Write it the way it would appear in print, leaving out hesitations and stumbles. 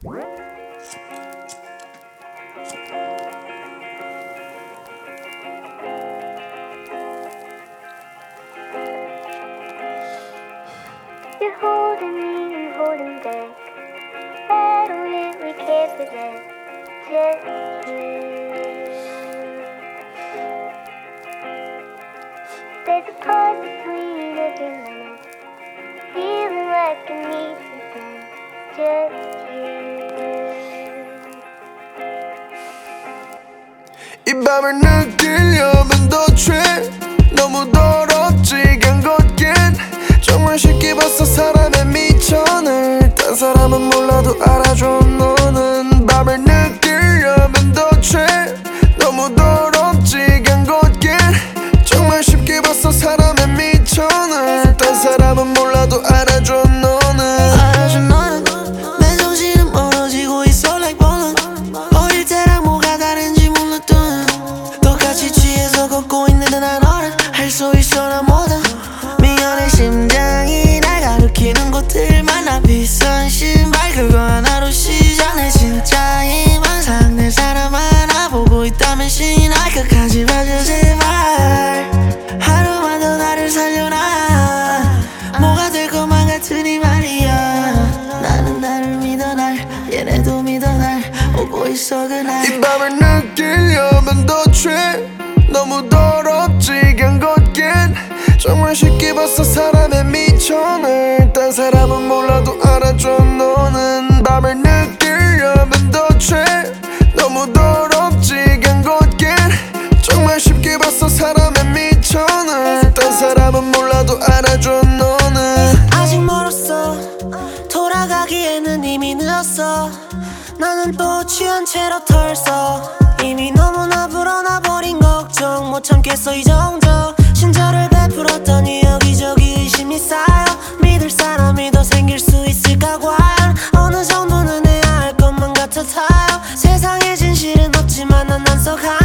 You're holding me and holding back. Battle it, we can't prevent. Just you. There's a part between us and minutes. Feeling like I need something. Just you. 이 밤을 느끼려면 더 취해. 너무 더럽지 간곳긴 정말 쉽게 봤어 사람의 미천을. 딴 사람은 몰라도 알아줘. 너는 밤을 느끼려면 더 취해. 너무 더럽지 간곳긴 정말 쉽게 봤어 사람의 미천을. 딴 사람은 몰라도 알아줘. 너는 내 정신은 멀어지고 있어 like ballin'. 어릴 때랑 뭐가 다른지 몰랐던 똑같이 취해서 걷고 있는데 난 너를 할 수 있어 나 뭐든. 미안해 심장이 날 가리키는 곳들만 나 비싼 신발 그거 하나로 시작해. 진짜 희망상 내 사람 하나 보고 있다면 신할 끝까지 봐줘 제발. 하루만 더 나를 살려놔. 뭐가 될 것만 같으니 말이야. 나는 나를 믿어 날 얘네도 믿어 날 오고 있어 그날. 이 밤을 느끼려면 더 취해. 너무 더럽지 간곳긴 정말 쉽게 봤어 사람의 미천을. 딴 사람은 몰라도 알아줘. 너는 밤을 느끼려면 더 취해. 너무 더럽지 간곳긴 정말 쉽게 봤어 사람의 미천을. 딴 사람은 몰라도 알아줘. 너는 아직 멀었어. 돌아가기에는 이미 늦었어. 나는 또 취한 채로 털써. 이미 너무나 불어나버린 걱정 못 참겠어 이 정도. 친절을 베풀었더니 여기저기 의심이 쌓여. 믿을 사람이 더 생길 수 있을까 과연. 어느 정도는 해야 할 것만 같아 타요. 세상에 진실은 없지만 난 안 썩하